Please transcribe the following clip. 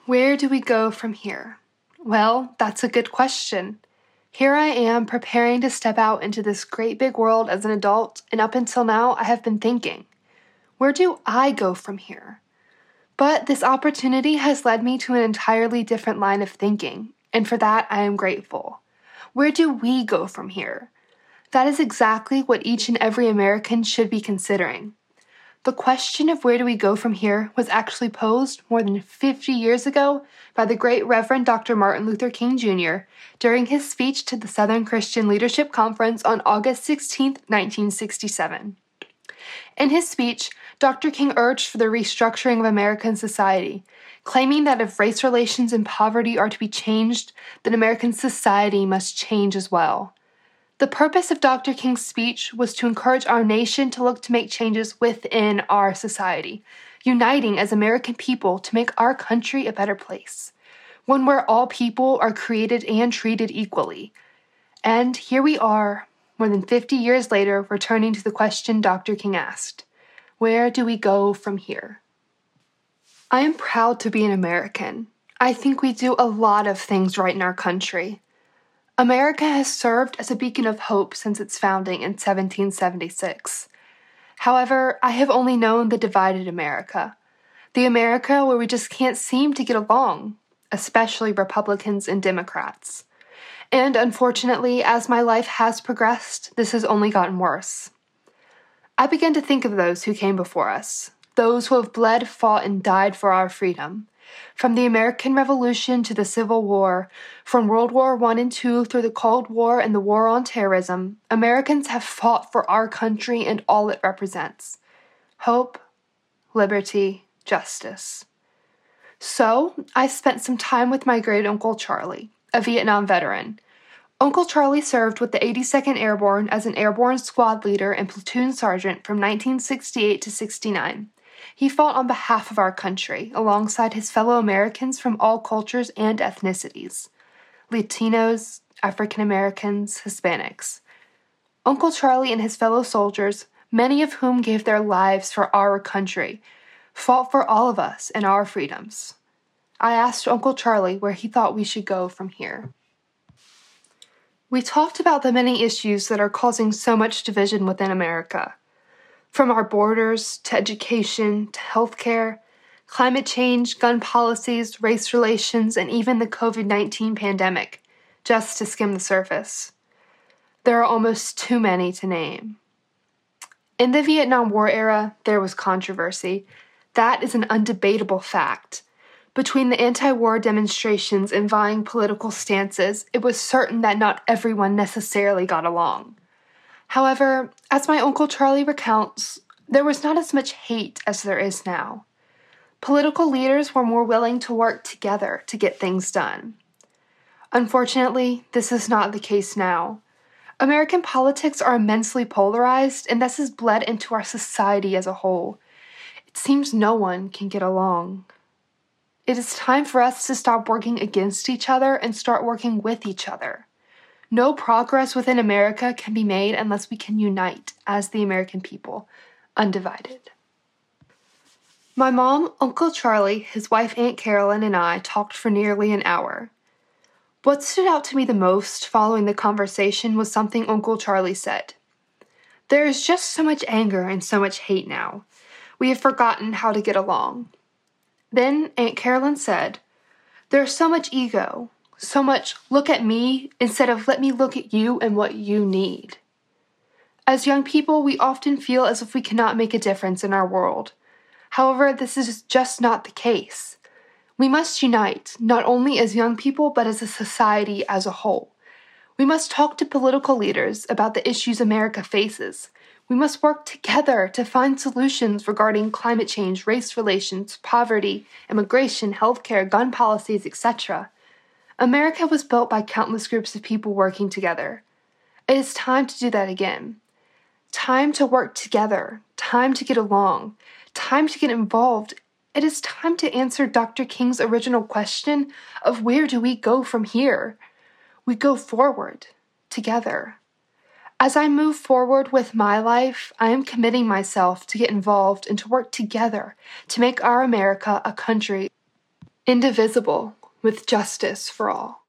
Where do we go from here? Well, that's a good question. Here I am preparing to step out into this great big world as an adult, and up until now, I have been thinking, where do I go from here? But this opportunity has led me to an entirely different line of thinking, and for that I am grateful. Where do we go from here? That is exactly what each and every American should be considering. The question of where do we go from here was actually posed more than 50 years ago by the great Reverend Dr. Martin Luther King Jr. during his speech to the Southern Christian Leadership Conference on August 16, 1967. In his speech, Dr. King urged for the restructuring of American society, claiming that if race relations and poverty are to be changed, then American society must change as well. The purpose of Dr. King's speech was to encourage our nation to look to make changes within our society, uniting as American people to make our country a better place, one where all people are created and treated equally. And here we are, more than 50 years later, returning to the question Dr. King asked, where do we go from here? I am proud to be an American. I think we do a lot of things right in our country. America has served as a beacon of hope since its founding in 1776. However, I have only known the divided America, the America where we just can't seem to get along, especially Republicans and Democrats. And unfortunately, as my life has progressed, this has only gotten worse. I began to think of those who came before us, those who have bled, fought, and died for our freedom. From the American Revolution to the Civil War, from World War I and II through the Cold War and the War on Terrorism, Americans have fought for our country and all it represents. Hope, liberty, justice. So, I spent some time with my great Uncle Charlie, a Vietnam veteran. Uncle Charlie served with the 82nd Airborne as an airborne squad leader and platoon sergeant from 1968 to 69. He fought on behalf of our country, alongside his fellow Americans from all cultures and ethnicities. Latinos, African Americans, Hispanics. Uncle Charlie and his fellow soldiers, many of whom gave their lives for our country, fought for all of us and our freedoms. I asked Uncle Charlie where he thought we should go from here. We talked about the many issues that are causing so much division within America. From our borders, to education, to healthcare, climate change, gun policies, race relations, and even the COVID-19 pandemic, just to skim the surface. There are almost too many to name. In the Vietnam War era, there was controversy. That is an undebatable fact. Between the anti-war demonstrations and vying political stances, it was certain that not everyone necessarily got along. However, as my Uncle Charlie recounts, there was not as much hate as there is now. Political leaders were more willing to work together to get things done. Unfortunately, this is not the case now. American politics are immensely polarized, and this has bled into our society as a whole. It seems no one can get along. It is time for us to stop working against each other and start working with each other. No progress within America can be made unless we can unite as the American people, undivided. My mom, Uncle Charlie, his wife Aunt Carolyn, and I talked for nearly an hour. What stood out to me the most following the conversation was something Uncle Charlie said. There is just so much anger and so much hate now. We have forgotten how to get along. Then Aunt Carolyn said, there is so much ego. So much look at me instead of let me look at you and what you need. As young people, we often feel as if we cannot make a difference in our world. However, this is just not the case. We must unite, not only as young people, but as a society as a whole. We must talk to political leaders about the issues America faces. We must work together to find solutions regarding climate change, race relations, poverty, immigration, healthcare, gun policies, etc. America was built by countless groups of people working together. It is time to do that again. Time to work together. Time to get along. Time to get involved. It is time to answer Dr. King's original question of where do we go from here? We go forward, together. As I move forward with my life, I am committing myself to get involved and to work together to make our America a country indivisible, with justice for all.